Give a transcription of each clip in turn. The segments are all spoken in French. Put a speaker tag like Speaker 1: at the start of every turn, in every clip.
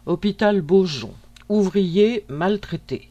Speaker 1: Hôpital Beaujon. Ouvriers maltraités.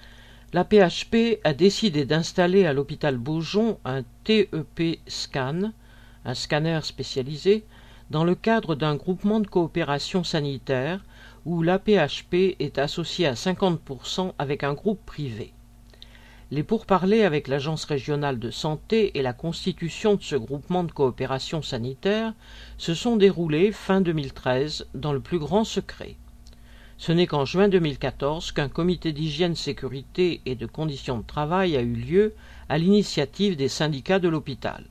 Speaker 1: L'AP-HP a décidé d'installer à l'hôpital Beaujon un TEP Scan, un scanner spécialisé, dans le cadre d'un groupement de coopération sanitaire où l'AP-HP est associé à 50% avec un groupe privé. Les pourparlers avec l'Agence régionale de santé et la constitution de ce groupement de coopération sanitaire se sont déroulés fin 2013 dans le plus grand secret. Ce n'est qu'en juin 2014 qu'un comité d'hygiène, sécurité et de conditions de travail a eu lieu à l'initiative des syndicats de l'hôpital.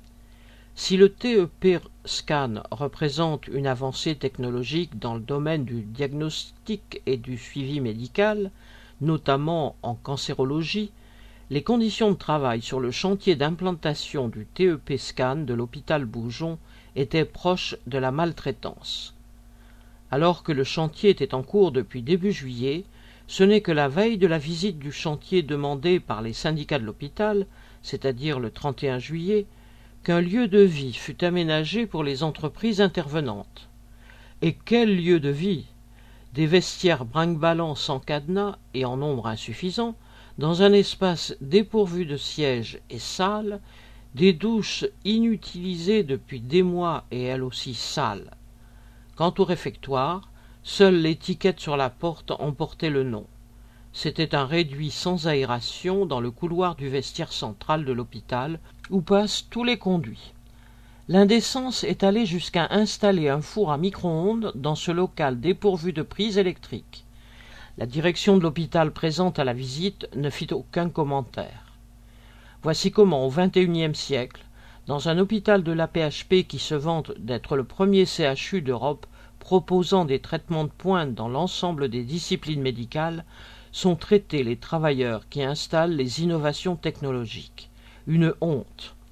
Speaker 1: Si le TEP Scan représente une avancée technologique dans le domaine du diagnostic et du suivi médical, notamment en cancérologie, les conditions de travail sur le chantier d'implantation du TEP Scan de l'hôpital Beaujon étaient proches de la maltraitance. Alors que le chantier était en cours depuis début juillet, ce n'est que la veille de la visite du chantier demandée par les syndicats de l'hôpital, c'est-à-dire le 31 juillet, qu'un lieu de vie fut aménagé pour les entreprises intervenantes. Et quel lieu de vie! Des vestiaires brinque-ballants sans cadenas et en nombre insuffisant, dans un espace dépourvu de sièges et salles, des douches inutilisées depuis des mois et elles aussi sales. Quant au réfectoire, seule l'étiquette sur la porte en portait le nom. C'était un réduit sans aération dans le couloir du vestiaire central de l'hôpital où passent tous les conduits. L'indécence est allée jusqu'à installer un four à micro-ondes dans ce local dépourvu de prise électrique. La direction de l'hôpital présente à la visite ne fit aucun commentaire. Voici comment, au XXIe siècle, dans un hôpital de l'AP-HP qui se vante d'être le premier CHU d'Europe proposant des traitements de pointe dans l'ensemble des disciplines médicales, sont traités les travailleurs qui installent les innovations technologiques. Une honte.